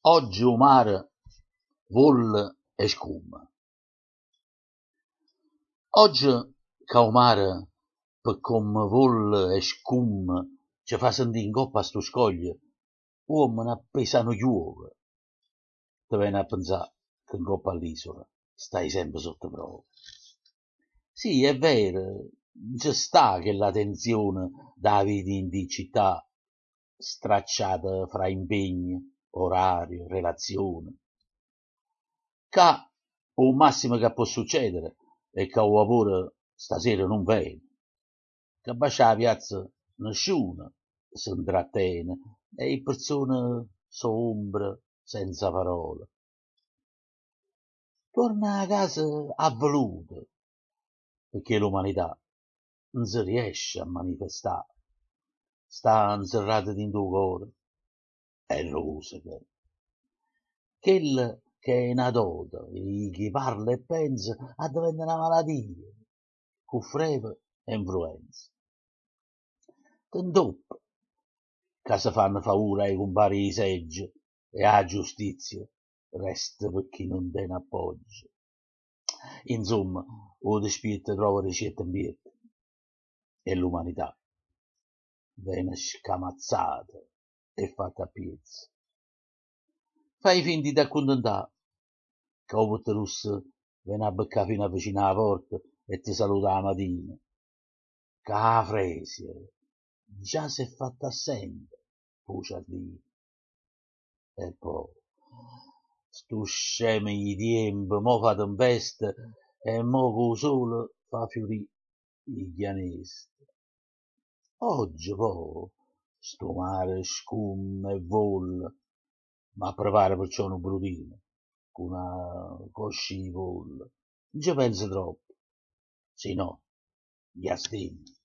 Oggi o mare vol e scuma. Oggi che o mare per come vol e scuma ci fa sentire in coppa a sto scoglio, uomini appesano chiuove. Te viene a pensare che in coppa all'isola stai sempre sotto prova. Sì, è vero, c'è sta che la tensione da vita in di città, stracciata fra impegni, orario, relazioni. Ca o massimo che può succedere è che il lavoro stasera non viene, che bascia la piazza nessuno si intrattiene e le persone sono senza parole. Torna a casa avvoluto, perché l'umanità non si riesce a manifestare, sta inserrata dentro il cuore e rosica. Quel che è una dote, chi parla e pensa, a diventare una malattia, con freve e influenza. Tant'oppo che si fanno paura ai compari di seggio e alla giustizia resta per chi non tiene appoggio. Insomma, o dispieto trova ricetta in piedi e l'umanità viene scamazzata e fatta a pezzi. Fai finta di accontentare che il Potterus viene a beccare fino a vicino alla porta e ti saluta la mattina. Che la fresia già si è fatta assente, fu giardino. E poi, sto scemo di tempo, mo fa tempesta e mo con il sole fa fiorire i chianesti. Oggi poi, sto mare scum e vol, ma prepara perciò un brutino, con una coscia di pollo. Non ci penso troppo, se no, gli astemmi.